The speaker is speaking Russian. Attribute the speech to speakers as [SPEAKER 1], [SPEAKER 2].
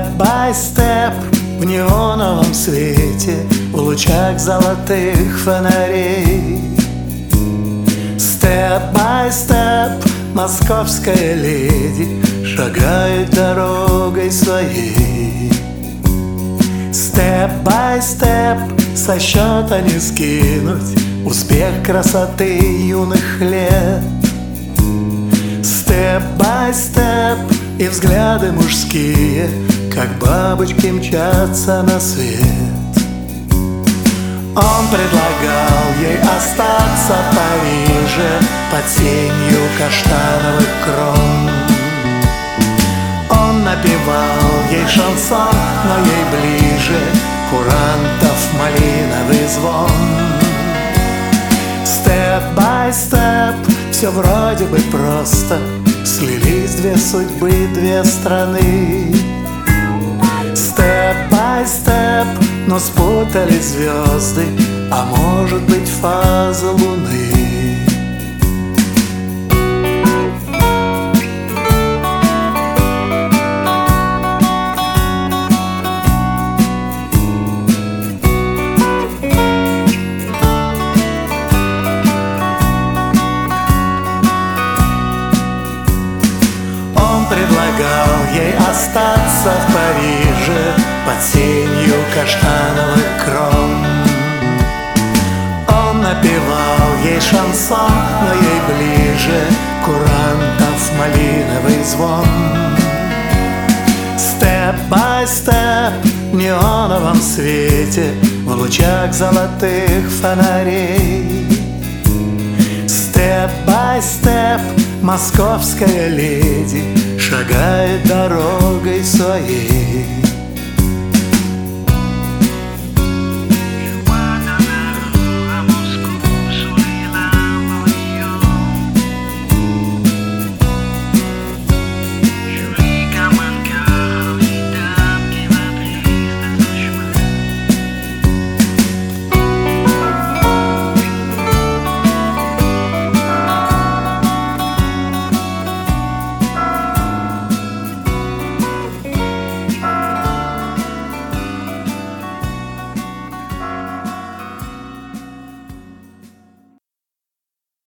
[SPEAKER 1] Степ-бай-степ в неоновом свете, в лучах золотых фонарей. Степ-бай-степ московская леди шагает дорогой своей. Степ-бай-степ со счета не скинуть успех красоты юных лет. Степ-бай-степ и взгляды мужские, как бабочки, мчатся на свет. Он предлагал ей остаться в Париже под сенью каштановых крон. Он напевал ей шансон, но ей ближе курантов малиновый звон. Степ-бай-степ, все вроде бы просто, слились две судьбы, две страны. Степ-бай-степ, но спутались звезды, а может быть фазы луны. Предлагал ей остаться в Париже под сенью каштановых крон. Он напевал ей шансон, но ей ближе курантов малиновый звон. Степ-бай-степ в неоновом свете, в лучах золотых фонарей. Степ-бай-степ московская леди шагает дорогой своей.